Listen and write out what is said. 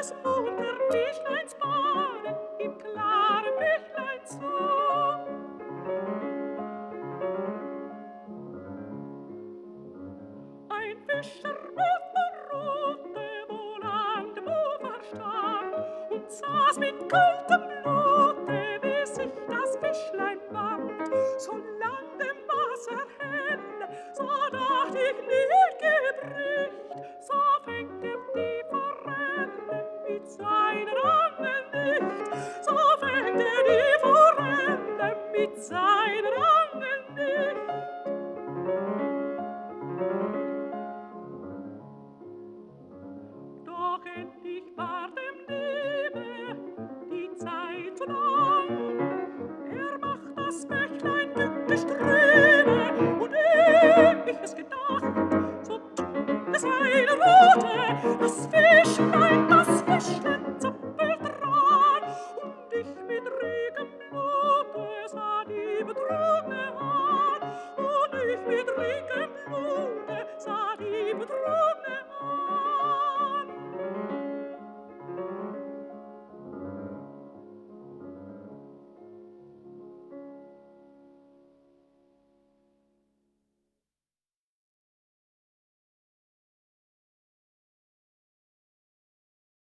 des Mutterfischleins Bahnen im klaren Bächlein zu. Ein Fischer mit der Rute wohl an dem Ufer stand und saß mit kaltem Blute, wie sich das Fischlein wand. Solang dem Wasser hell, so dacht ich nicht gebricht, so fängt die Forelle mit seinen Angeln nicht, so fängt die Forelle mit seinen Angeln nicht. Doch endlich war dem Liebe die Zeit zu lang. Macht das Bächlein dünne Ströme, und ehe ich es gedacht, so trug es eine Rute, das Fischlein